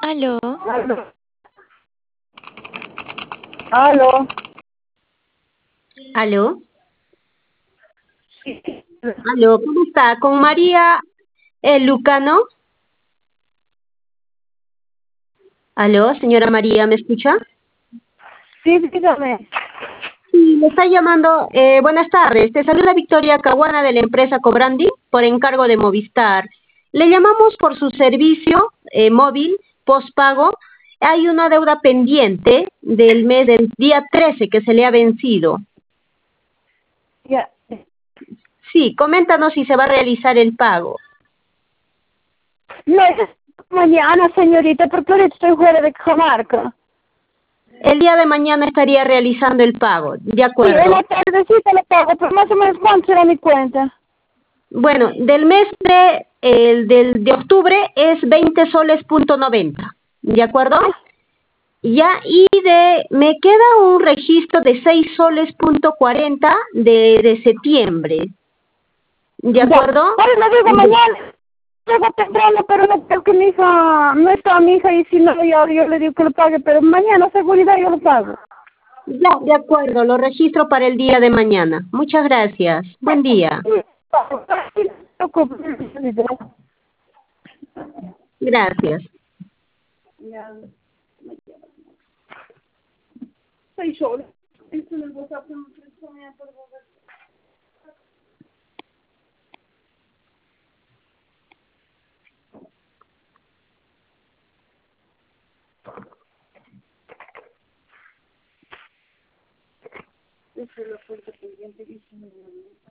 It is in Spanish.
Aló, Aló. Aló. Aló, Sí. aló, ¿cómo está? Con María Lucano. Aló, señora María, ¿me escucha? Sí, dígame. Sí, le está llamando. Buenas tardes, te saluda Victoria Caguana de la empresa Cobrandi por encargo de Movistar. Le llamamos por su servicio móvil postpago. Hay una deuda pendiente del mes del día 13 que se le ha vencido. Ya. Sí, coméntanos si se va a realizar el pago. No es mañana, señorita, porque ahorita estoy fuera de Cajamarca. El día de mañana estaría realizando el pago, ¿de Sí, en acuerdo? la tardecita le pago, pero más o menos cuánto será mi cuenta. Bueno, del mes de octubre es 20 soles punto 90, ¿de acuerdo? Ya, y me queda un registro de 6 soles punto 40 de septiembre, ¿de Ya. acuerdo? Ahora le digo mañana. Llego temprano, pero no creo que mi hija, no está mi hija y si no, yo le digo que lo pague, pero mañana seguridad yo lo pago. Ya, de acuerdo, lo registro para el día de mañana. Muchas gracias. Buen día. Gracias. Ya. Estoy sola. Esto en el WhatsApp no me por favor. Esa es la puerta pendiente.